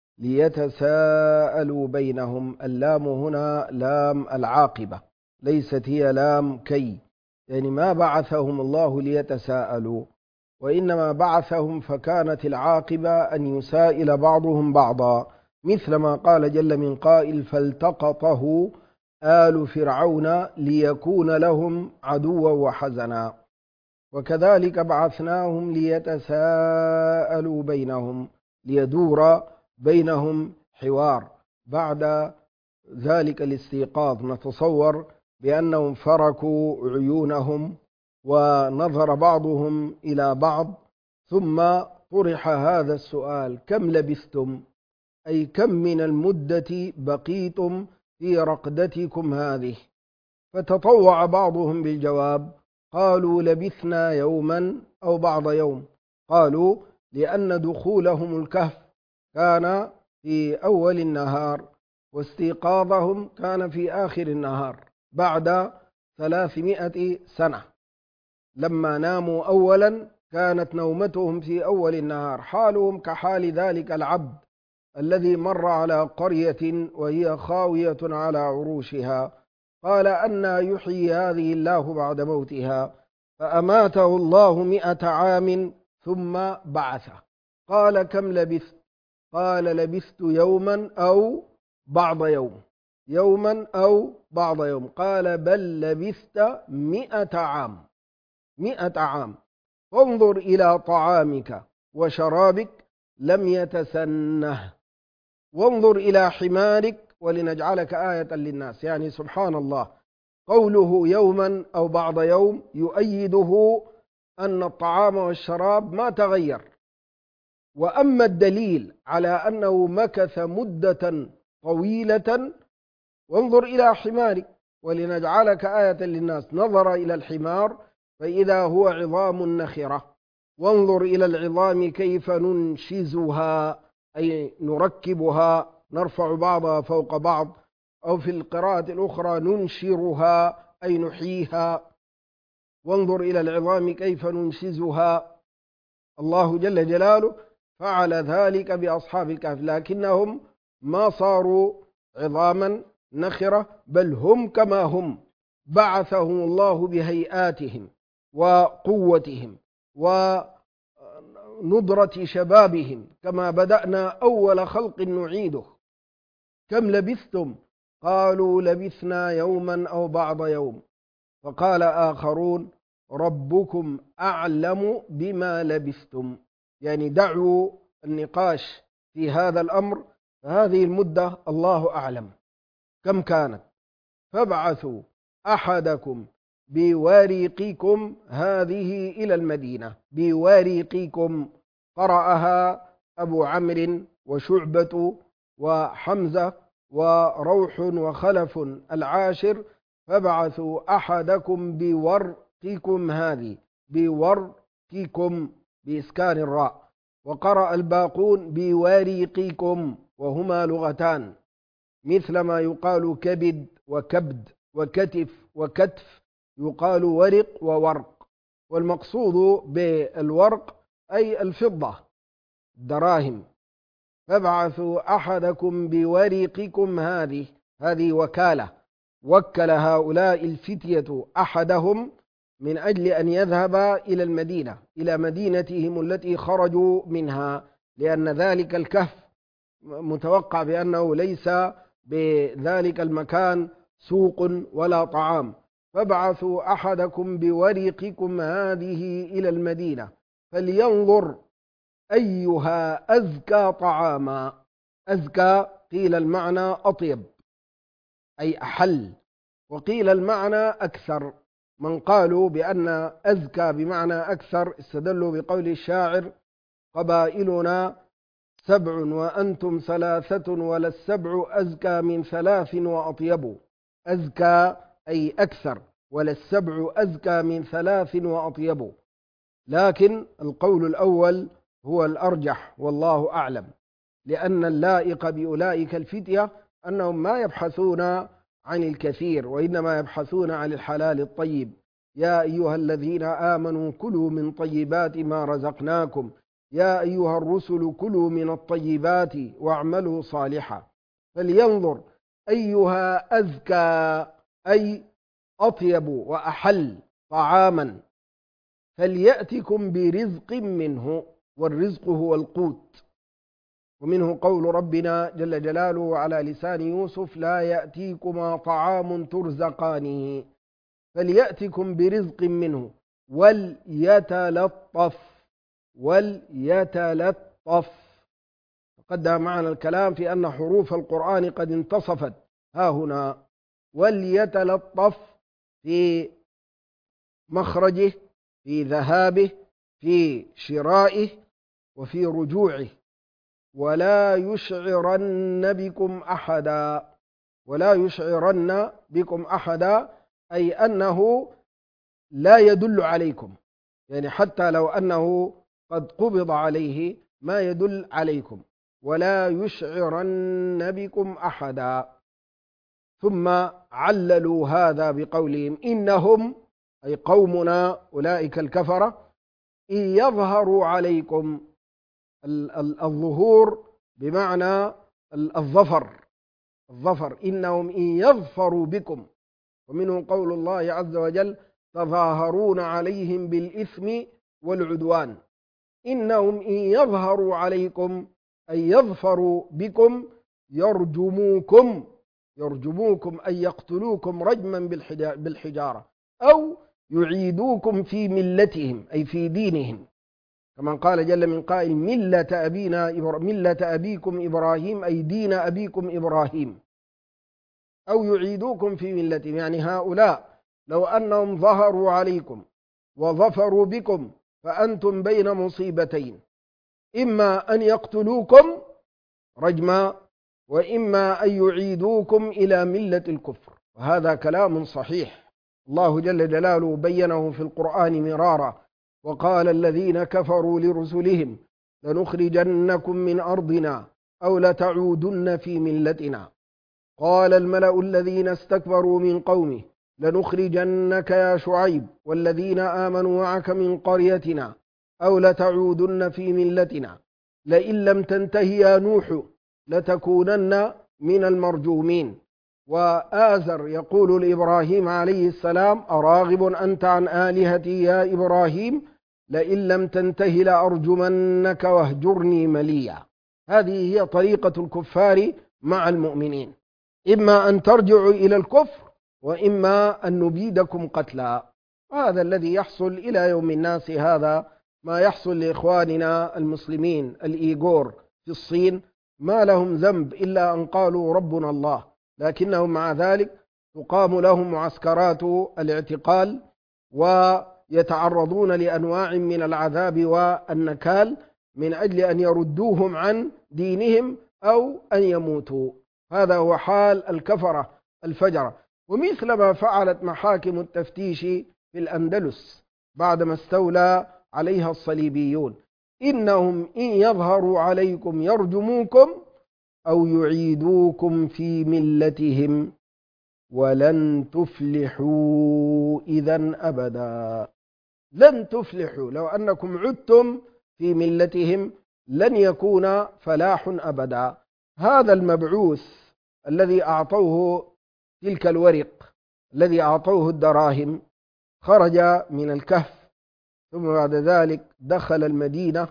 ليتساءلوا بينهم. اللام هنا لام العاقبة، ليست هي لام كي، يعني ما بعثهم الله ليتساءلوا، وإنما بعثهم فكانت العاقبة أن يسائل بعضهم بعضا، مثل ما قال جل من قائل: فالتقطه آل فرعون ليكون لهم عدوا وحزنا. وكذلك بعثناهم ليتساءلوا بينهم، ليدور بينهم حوار بعد ذلك الاستيقاظ. نتصور بأنهم فركوا عيونهم ونظر بعضهم إلى بعض، ثم طرح هذا السؤال: كم لبثتم؟ أي كم من المدة بقيتم في رقدتكم هذه؟ فتطوع بعضهم بالجواب، قالوا: لبثنا يوما أو بعض يوم. قالوا لأن دخولهم الكهف كان في أول النهار، واستيقاظهم كان في آخر النهار بعد 300 سنة. لما ناموا أولا كانت نومتهم في أول النهار، حالهم كحال ذلك العبد الذي مر على قرية وهي خاوية على عروشها، قال: أنى يحيي هذه الله بعد موتها؟ فأماته الله 100 عام ثم بعثه. قال: كم لبثت؟ قال: لبثت يوما أو بعض يوم. يوما أو بعض يوم. قال: بل لبثت 100 عام. 100 عام. فانظر إلى طعامك وشرابك لم يتسنه، وانظر إلى حمارك ولنجعلك آية للناس. يعني سبحان الله، قوله يوما أو بعض يوم يؤيده أن الطعام والشراب ما تغير. وأما الدليل على أنه مكث مدة طويلة، وانظر إلى حمارك ولنجعلك آية للناس. نظر إلى الحمار فإذا هو عظام نخرة. وانظر إلى العظام كيف ننشزها، أي نركبها، نرفع بعضها فوق بعض، أو في القراءة الأخرى ننشرها أي نحييها. وانظر إلى العظام كيف ننشزها. الله جل جلاله فعل ذلك بأصحاب الكهف، لكنهم ما صاروا عظاما نخرة، بل هم كما هم. بعثهم الله بهيئاتهم وقوتهم وندرة شبابهم، كما بدأنا أول خلق نعيده. كم لبثتم؟ قالوا: لبثنا يوما أو بعض يوم. فقال آخرون: ربكم أعلم بما لبثتم. يعني دعوا النقاش في هذا الأمر، هذه المدة الله أعلم كم كانت. فابعثوا أحدكم بورقكم هذه إلى المدينة. بورقكم قرأها أبو عمرو وشعبة وحمزة وروح وخلف العاشر. فابعثوا أحدكم بورقكم هذه، بورقكم بإسكان الراء. وقرأ الباقون بوريقكم، وهما لغتان، مثل ما يقال كبد وكبد وكتف وكتف، يقال ورق وورق. والمقصود بالورق أي الفضة، الدراهم. فابعثوا أحدكم بورقكم هذه وكالة، وكل هؤلاء الفتية أحدهم من أجل أن يذهب إلى المدينة، إلى مدينتهم التي خرجوا منها، لأن ذلك الكهف متوقع بأنه ليس بذلك المكان سوق ولا طعام. فابعثوا أحدكم بورقكم هذه إلى المدينة فلينظر أيها أزكى طعاما. أزكى قيل المعنى أطيب أي أحل، وقيل المعنى أكثر. من قالوا بأن أزكى بمعنى أكثر استدلوا بقول الشاعر: قبائلنا 7 وأنتم 3 ولا السبع أزكى من 3 وأطيب. أزكى أي أكثر، ولا السبع أزكى من 3 وأطيب. لكن القول الأول هو الأرجح والله أعلم، لأن اللائق بأولئك الفتية أنهم ما يبحثون عن الكثير، وإنما يبحثون عن الحلال الطيب. يا أيها الذين آمنوا كلوا من طيبات ما رزقناكم يا أيها الرسل كلوا من الطيبات واعملوا صالحا فلينظر أيها أزكى أي أطيب وأحل طعاما فليأتكم برزق منه، والرزق هو القوت. ومنه قول ربنا جل جلاله على لسان يوسف لا يأتيكما طعام ترزقانه فليأتكم برزق منه وليتلطف. تقدم معنا الكلام في أن حروف القرآن قد انتصفت ها هنا، وليتلطف في مخرجه، في ذهابه، في شرائه، وفي رجوعه. ولا يشعرن بكم أحدا أي أنه لا يدل عليكم، يعني حتى لو أنه قد قبض عليه ما يدل عليكم. ولا يشعرن بكم أحدا. ثم عللوا هذا بقولهم إنهم أي قومنا أولئك الكفرة إن يظهروا عليكم، الظهور بمعنى الظفر، إنهم إن يظفروا بكم. ومنه قول الله عز وجل تظاهرون عليهم بالإثم والعدوان. إنهم إن يظهروا عليكم أي يظفروا بكم يرجموكم أي يقتلوكم رجما بالحجارة أو يعيدوكم في ملتهم أي في دينهم، كما قال جل من قائل ملة أبيكم إبراهيم أي دين أبيكم إبراهيم، أو يعيدوكم في ملتهم. يعني هؤلاء لو أنهم ظهروا عليكم وظفروا بكم فأنتم بين مصيبتين، إما أن يقتلوكم رجما وإما أن يعيدوكم إلى ملة الكفر. وهذا كلام صحيح، الله جل جلاله بينه في القرآن مرارا. وقال الذين كفروا لرسلهم لنخرجنكم من أرضنا أو لتعودن في ملتنا. قال الملأ الذين استكبروا من قومه لنخرجنك يا شعيب والذين آمنوا معك من قريتنا أو لتعودن في ملتنا لئن لم تنته يا نوح لتكونن من المرجومين. وآزر يقول لإبراهيم عليه السلام أراغب أنت عن آلهتي يا إبراهيم لئن لم تنته لأرجمنك واهجرني مليا. هذه هي طريقة الكفار مع المؤمنين، إما أن ترجعوا إلى الكفر وإما أن نبيدكم قتلا. وهذا الذي يحصل إلى يوم الناس، هذا ما يحصل لإخواننا المسلمين الإيغور في الصين، ما لهم ذنب إلا أن قالوا ربنا الله، لكنهم مع ذلك تقام لهم معسكرات الاعتقال ويتعرضون لأنواع من العذاب والنكال من أجل أن يردوهم عن دينهم أو أن يموتوا. هذا هو حال الكفرة الفجرة. ومثل ما فعلت محاكم التفتيش في الأندلس بعدما استولى عليها الصليبيون، إنهم إن يظهروا عليكم يرجموكم أو يعيدوكم في ملتهم ولن تفلحوا إذا أبدا. لن تفلحوا، لو أنكم عدتم في ملتهم لن يكون فلاح أبدا. هذا المبعوث الذي أعطوه تلك الورق، الذي أعطوه الدراهم، خرج من الكهف ثم بعد ذلك دخل المدينة،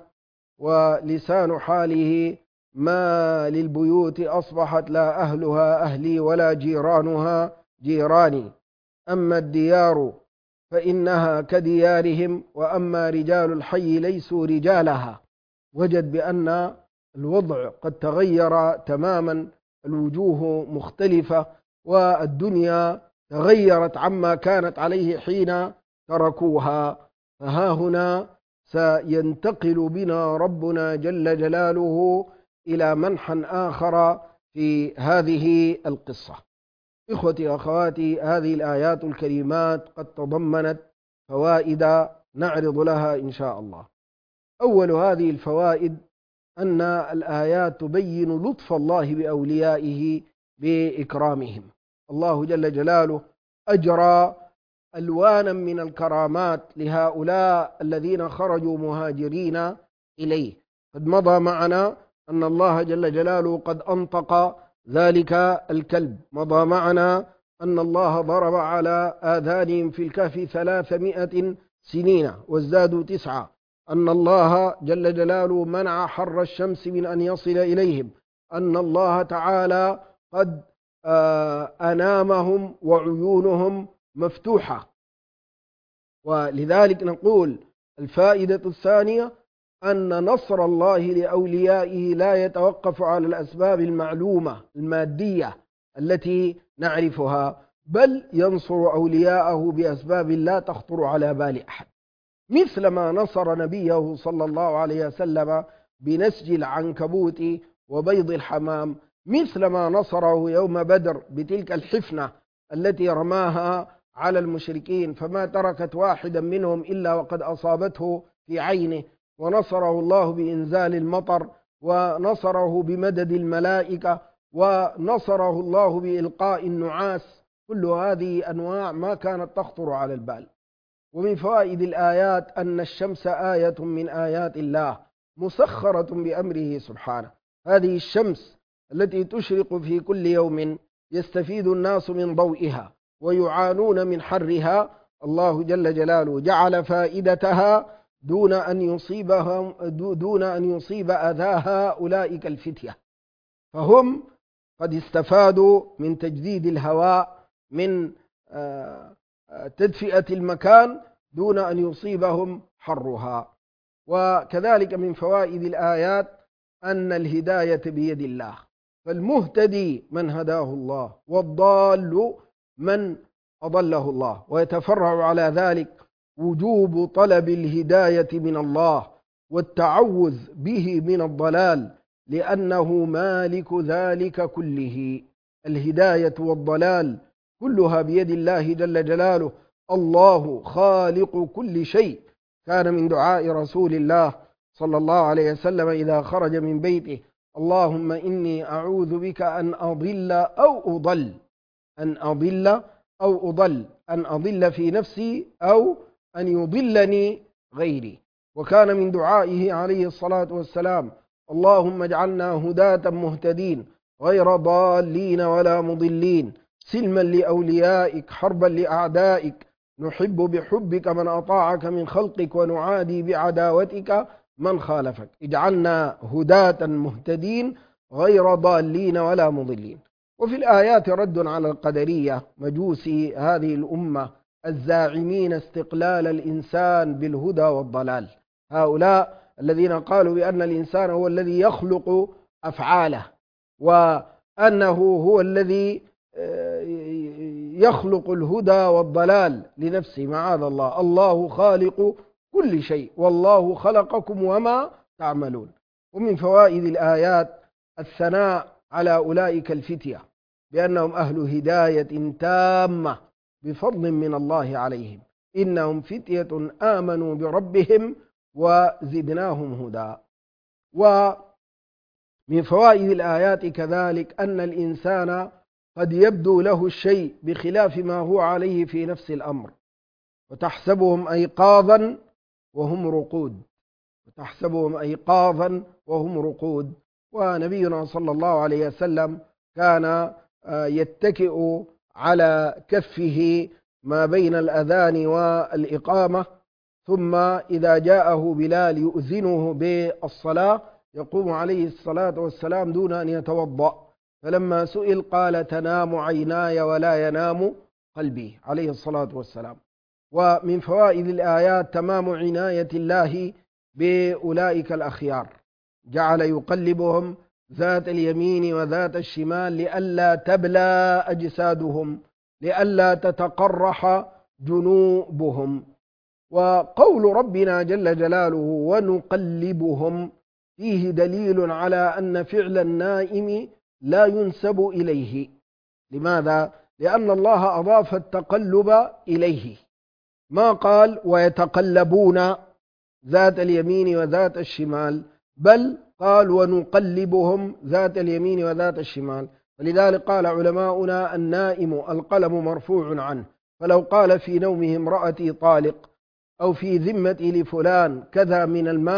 ولسان حاله ما للبيوت أصبحت لا أهلها أهلي ولا جيرانها جيراني، أما الديار فإنها كديارهم وأما رجال الحي ليسوا رجالها. وجد بأن الوضع قد تغير تماما، الوجوه مختلفة والدنيا تغيرت عما كانت عليه حين تركوها. فها هنا سينتقل بنا ربنا جل جلاله إلى منحى آخر في هذه القصة. إخوتي وأخواتي، هذه الآيات الكريمات قد تضمنت فوائد نعرض لها إن شاء الله. أول هذه الفوائد أن الآيات تبين لطف الله بأوليائه بإكرامهم. الله جل جلاله أجرى ألوانا من الكرامات لهؤلاء الذين خرجوا مهاجرين إليه. قد مضى معنا أن الله جل جلاله قد أنطق ذلك الكلب، مضى معنا أن الله ضرب على آذانهم في الكهف 300 سنين وازدادوا 9، أن الله جل جلاله منع حر الشمس من أن يصل إليهم، أن الله تعالى قد أنامهم وعيونهم مفتوحة. ولذلك نقول الفائدة الثانية أن نصر الله لأوليائه لا يتوقف على الأسباب المعلومة المادية التي نعرفها، بل ينصر أولياءه بأسباب لا تخطر على بال أحد، مثل ما نصر نبيه صلى الله عليه وسلم بنسج العنكبوت وبيض الحمام، مثل ما نصره يوم بدر بتلك الحفنة التي رماها على المشركين فما تركت واحدا منهم إلا وقد أصابته في عينه، ونصره الله بإنزال المطر، ونصره بمدد الملائكة، ونصره الله بإلقاء النعاس. كل هذه أنواع ما كانت تخطر على البال. ومن فوائد الآيات أن الشمس آية من آيات الله مسخرة بأمره سبحانه. هذه الشمس التي تشرق في كل يوم يستفيد الناس من ضوئها ويعانون من حرها، الله جل جلاله جعل فائدتها دون أن يصيب أذاها أولئك الفتية، فهم قد استفادوا من تجديد الهواء، من تدفئة المكان دون أن يصيبهم حرها. وكذلك من فوائد الآيات أن الهداية بيد الله، فالمهتدي من هداه الله، والضال من أضله الله، ويتفرع على ذلك وجوب طلب الهداية من الله والتعوذ به من الضلال، لأنه مالك ذلك كله. الهداية والضلال كلها بيد الله جل جلاله، الله خالق كل شيء. كان من دعاء رسول الله صلى الله عليه وسلم إذا خرج من بيته: اللهم إني أعوذ بك أن أضل أو أضل، أن أضل أو أضل، أن أضل في نفسي أو أن يضلني غيري. وكان من دعائه عليه الصلاة والسلام: اللهم اجعلنا هداة مهتدين غير ضالين ولا مضلين، سلما لأوليائك حربا لأعدائك، نحب بحبك من أطاعك من خلقك ونعادي بعداوتك من خالفك. اجعلنا هداة مهتدين غير ضالين ولا مضلين. وفي الآيات رد على القدرية مجوسي هذه الأمة الزاعمين استقلال الإنسان بالهدى والضلال، هؤلاء الذين قالوا بأن الإنسان هو الذي يخلق أفعاله، وأنه هو الذي يخلق الهدى والضلال لنفسه. معاذ الله، الله خالق كل شيء، والله خلقكم وما تعملون. ومن فوائد الآيات الثناء على أولئك الفتية بأنهم أهل هداية تامة بفضل من الله عليهم، إنهم فتية آمنوا بربهم وزدناهم هدى. ومن فوائد الآيات كذلك أن الإنسان قد يبدو له الشيء بخلاف ما هو عليه في نفس الأمر، وتحسبهم أيقاظا وهم رقود، وتحسبهم أيقاظا وهم رقود. ونبينا صلى الله عليه وسلم كان يتكئ على كفه ما بين الأذان والإقامة، ثم إذا جاءه بلال يؤذنه بالصلاة يقوم عليه الصلاة والسلام دون أن يتوضأ، فلما سئل قال: تنام عيناي ولا ينام قلبي، عليه الصلاة والسلام. ومن فوائد الآيات تمام عناية الله بأولئك الأخيار، جعل يقلبهم ذات اليمين وذات الشمال لئلا تبلى أجسادهم، لئلا تتقرح جنوبهم. وقول ربنا جل جلاله ونقلبهم فيه دليل على أن فعل النائم لا ينسب إليه. لماذا؟ لأن الله أضاف التقلب إليه، ما قال ويتقلبون ذات اليمين وذات الشمال، بل قال ونقلبهم ذات اليمين وذات الشمال. ولذلك قال علماؤنا: النائم القلم مرفوع عنه، فلو قال في نومه امرأتي طالق، أو في ذمتي لفلان كذا من المال،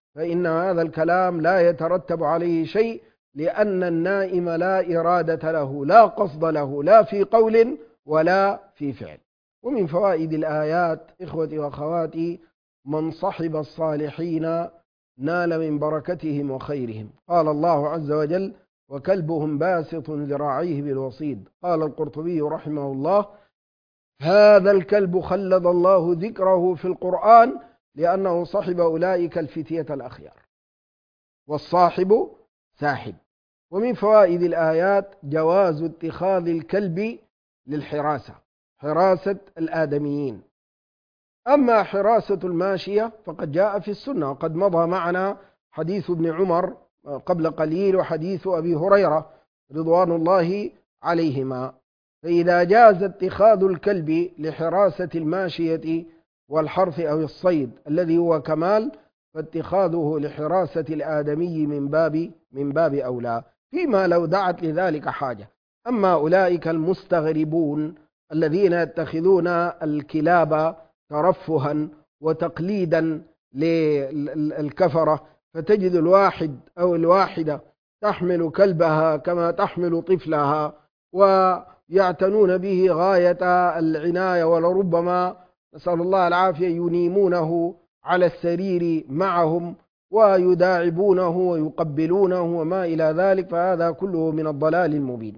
فإن هذا الكلام لا يترتب عليه شيء، لأن النائم لا إرادة له، لا قصد له، لا في قول ولا في فعل. ومن فوائد الآيات إخوتي وأخواتي: من صحب الصالحين نال من بركتهم وخيرهم. قال الله عز وجل: وكلبهم باسط ذراعيه بالوصيد. قال القرطبي رحمه الله: هذا الكلب خلد الله ذكره في القرآن لأنه صحب أولئك الفتية الأخيار، والصاحب ساحب. ومن فوائد الآيات جواز اتخاذ الكلب للحراسة، حراسة الآدميين. أما حراسة الماشية فقد جاء في السنة، وقد مضى معنا حديث ابن عمر قبل قليل وحديث أبي هريرة رضوان الله عليهما. فإذا جاز اتخاذ الكلب لحراسة الماشية والحرث أو الصيد الذي هو كمال، فاتخاذه لحراسة الآدمي من باب أولى، فيما لو دعت لذلك حاجة. أما أولئك المستغربون الذين يتخذون الكلاب ترفها وتقليدا للكفرة، فتجد الواحد أو الواحدة تحمل كلبها كما تحمل طفلها ويعتنون به غاية العناية، ولربما نسأل الله العافية ينيمونه على السرير معهم ويداعبونه ويقبلونه وما إلى ذلك، فهذا كله من الضلال المبين.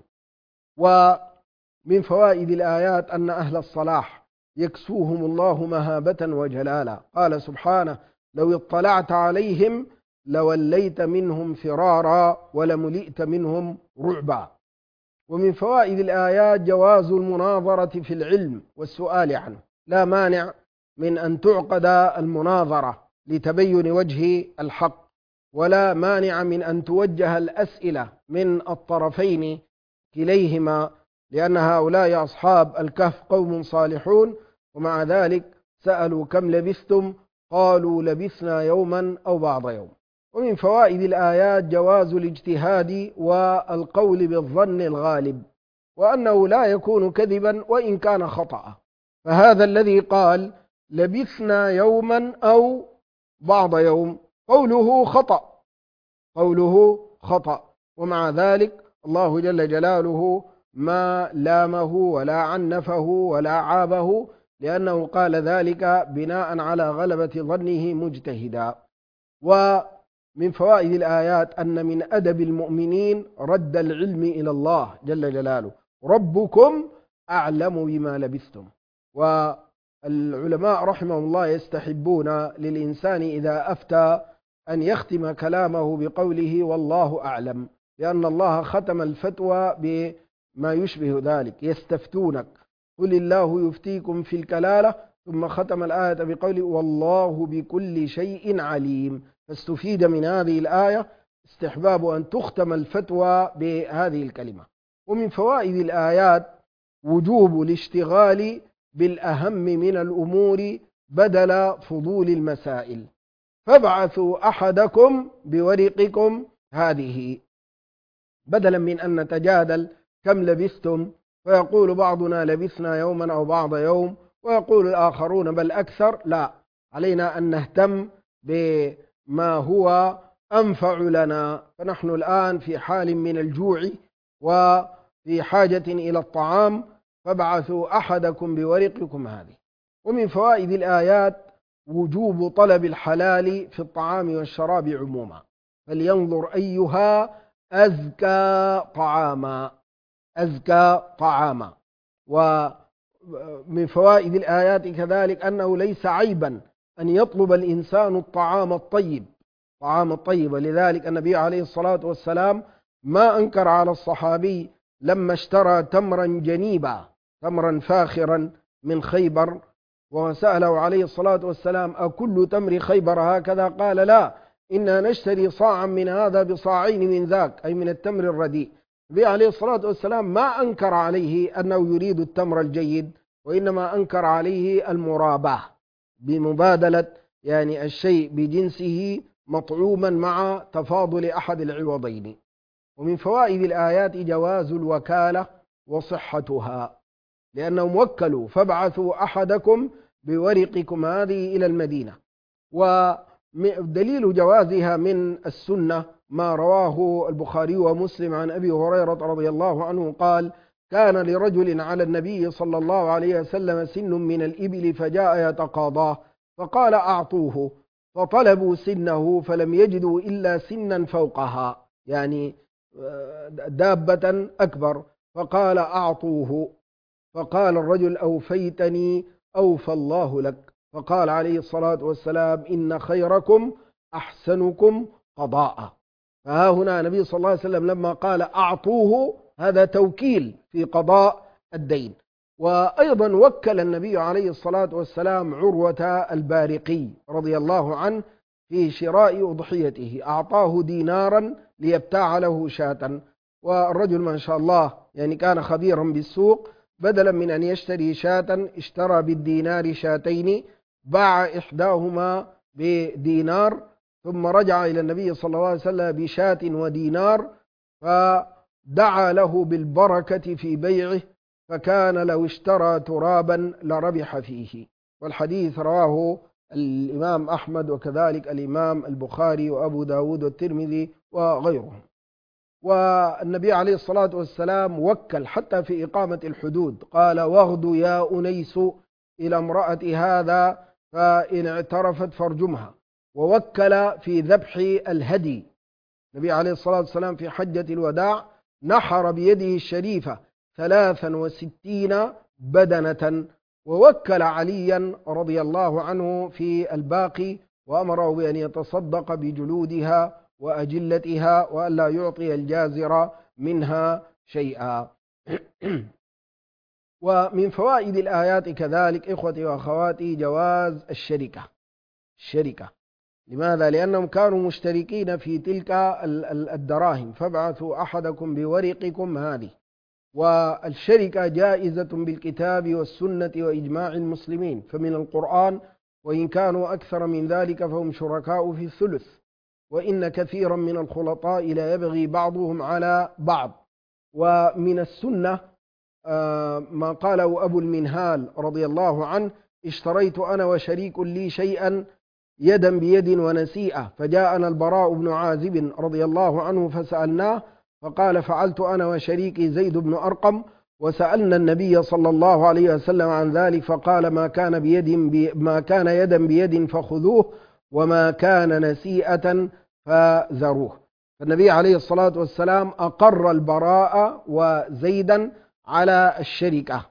ومن فوائد الآيات أن أهل الصلاح يكسوهم الله مهابة وجلالا. قال سبحانه: لو اطلعت عليهم لوليت منهم فرارا ولملئت منهم رعبا. ومن فوائد الآيات جواز المناظرة في العلم والسؤال عنه، لا مانع من أن تعقد المناظرة لتبين وجه الحق، ولا مانع من أن توجه الأسئلة من الطرفين كليهما، لأن هؤلاء أصحاب الكهف قوم صالحون، ومع ذلك سألوا: كم لبثتم؟ قالوا: لبثنا يوما أو بعض يوم. ومن فوائد الآيات جواز الاجتهاد والقول بالظن الغالب، وأنه لا يكون كذبا وإن كان خطأ. فهذا الذي قال لبثنا يوما أو بعض يوم قوله خطأ، ومع ذلك الله جل جلاله ما لامه ولا عنفه ولا عابه، لأنه قال ذلك بناء على غلبة ظنه مجتهدا. ومن فوائد الآيات أن من أدب المؤمنين رد العلم إلى الله جل جلاله: ربكم أعلم بما لبثتم. والعلماء رحمهم الله يستحبون للإنسان إذا أفتى أن يختم كلامه بقوله: والله أعلم، لأن الله ختم الفتوى بما يشبه ذلك: يستفتونك قل الله يفتيكم في الكلالة، ثم ختم الآية بقوله: والله بكل شيء عليم. فاستفيد من هذه الآية استحباب أن تختم الفتوى بهذه الكلمة. ومن فوائد الآيات وجوب الاشتغال بالأهم من الأمور بدل فضول المسائل، فابعثوا أحدكم بورقكم هذه، بدلا من أن نتجادل كم لبثتم، فيقول بعضنا لبثنا يوما أو بعض يوم، ويقول الآخرون بل أكثر. لا، علينا أن نهتم بما هو أنفع لنا، فنحن الآن في حال من الجوع وفي حاجة إلى الطعام، فابعثوا أحدكم بورقكم هذه. ومن فوائد الآيات وجوب طلب الحلال في الطعام والشراب عموما، فلينظر أيها أزكى طعاما. ومن فوائد الآيات كذلك أنه ليس عيبا أن يطلب الإنسان الطعام الطيب، ولذلك النبي عليه الصلاة والسلام ما أنكر على الصحابي لما اشترى تمرا جنيبا، تمرا فاخرا من خيبر، وسأله عليه الصلاة والسلام: أكل تمر خيبر هكذا؟ قال: لا، إنا نشتري صاعا من هذا بصاعين من ذاك، أي من التمر الرديء. النبي عليه الصلاة والسلام ما أنكر عليه أنه يريد التمر الجيد، وإنما أنكر عليه المراباة، بمبادلة يعني الشيء بجنسه مطعوما مع تفاضل أحد العوضين. ومن فوائد الآيات جواز الوكالة وصحتها، لأنهم وكلوا: فابعثوا أحدكم بورقكم هذه إلى المدينة. دليل جوازها من السنة ما رواه البخاري ومسلم عن أبي هريرة رضي الله عنه قال: كان لرجل على النبي صلى الله عليه وسلم سن من الإبل فجاء يتقاضاه فقال: أعطوه، فطلبوا سنه فلم يجدوا إلا سنا فوقها، يعني دابة أكبر، فقال: أعطوه. فقال الرجل: أوفيتني أوفى الله لك. فقال عليه الصلاة والسلام: إن خيركم أحسنكم قضاء. فها هنا النبي صلى الله عليه وسلم لما قال أعطوه هذا توكيل في قضاء الدين. وأيضا وكل النبي عليه الصلاة والسلام عروة البارقي رضي الله عنه في شراء أضحيته، أعطاه دينارا ليبتاع له شاة، والرجل ما شاء الله يعني كان خبيرا بالسوق، بدلا من أن يشتري شاة اشترى بالدينار شاتين، باع إحداهما بدينار، ثم رجع إلى النبي صلى الله عليه وسلم بشاة ودينار، فدعا له بالبركة في بيعه، فكان لو اشترى ترابا لربح فيه. والحديث رواه الإمام أحمد وكذلك الإمام البخاري وأبو داود والترمذي وغيرهم. والنبي عليه الصلاة والسلام وكل حتى في إقامة الحدود، قال: واغدوا يا أنيس إلى امرأة هذا فإن اعترفت فارجمها. ووكل في ذبح الهدي، النبي عليه الصلاة والسلام في حجة الوداع نحر بيده الشريفة 63 بدنة، ووكل عليا رضي الله عنه في الباقي، وأمره بأن يتصدق بجلودها وأجلتها وألا يعطي الجازر منها شيئا. ومن فوائد الآيات كذلك إخوتي وأخواتي جواز الشركة. لماذا؟ لأنهم كانوا مشتركين في تلك الدراهم، فابعثوا أحدكم بورقكم هذه. والشركة جائزة بالكتاب والسنة وإجماع المسلمين، فمن القرآن: وإن كانوا أكثر من ذلك فهم شركاء في الثلث، وإن كثيرا من الخلطاء لا يبغي بعضهم على بعض. ومن السنة ما قاله أبو المنهال رضي الله عنه: اشتريت أنا وشريك لي شيئا يدا بيد ونسيئة، فجاءنا البراء بن عازب رضي الله عنه فسألناه، فقال: فعلت أنا وشريكي زيد بن أرقم، وسألنا النبي صلى الله عليه وسلم عن ذلك، فقال: ما كان يدا بيد فخذوه، وما كان نسيئة فذروه. فالنبي عليه الصلاة والسلام أقر البراء وزيدا على الشركة.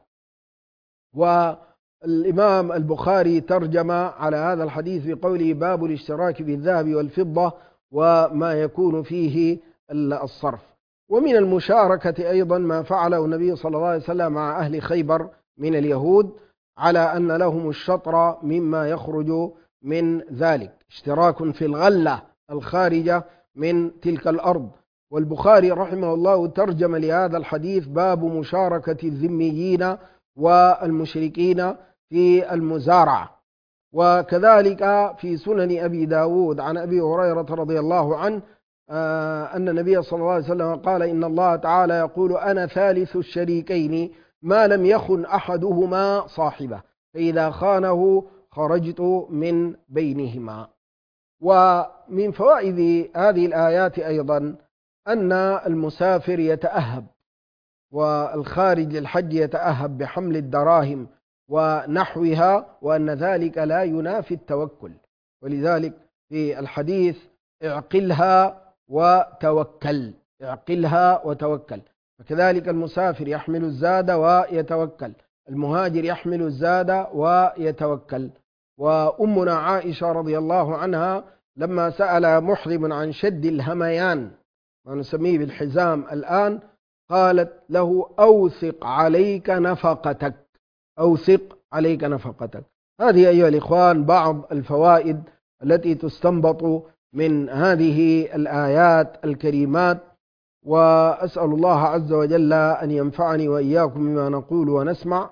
والإمام البخاري ترجم على هذا الحديث بقوله: باب الاشتراك بالذهب والفضة وما يكون فيه الصرف. ومن المشاركة أيضا ما فعله النبي صلى الله عليه وسلم مع أهل خيبر من اليهود، على أن لهم الشطر مما يخرج من ذلك، اشتراك في الغلة الخارجة من تلك الأرض. والبخاري رحمه الله ترجم لهذا الحديث: باب مشاركة الذميين والمشركين في المزارعة. وكذلك في سنن أبي داود عن أبي هريرة رضي الله عنه أن النبي صلى الله عليه وسلم قال: إن الله تعالى يقول: أنا ثالث الشريكين ما لم يخن أحدهما صاحبه، فإذا خانه خرجت من بينهما. ومن فوائد هذه الآيات أيضا أن المسافر يتأهب، والخارج للحج يتأهب بحمل الدراهم ونحوها، وأن ذلك لا ينافي التوكل. ولذلك في الحديث: اعقلها وتوكل، اعقلها وتوكل. فكذلك المسافر يحمل الزاد ويتوكل، المهاجر يحمل الزاد ويتوكل. وأمنا عائشة رضي الله عنها لما سأل محرم عن شد الهميان، ما نسميه بالحزام الآن، قالت له: أوثق عليك نفقتك، أوثق عليك نفقتك. هذه أيها الإخوان بعض الفوائد التي تستنبط من هذه الآيات الكريمات. وأسأل الله عز وجل أن ينفعني وإياكم بما نقول ونسمع.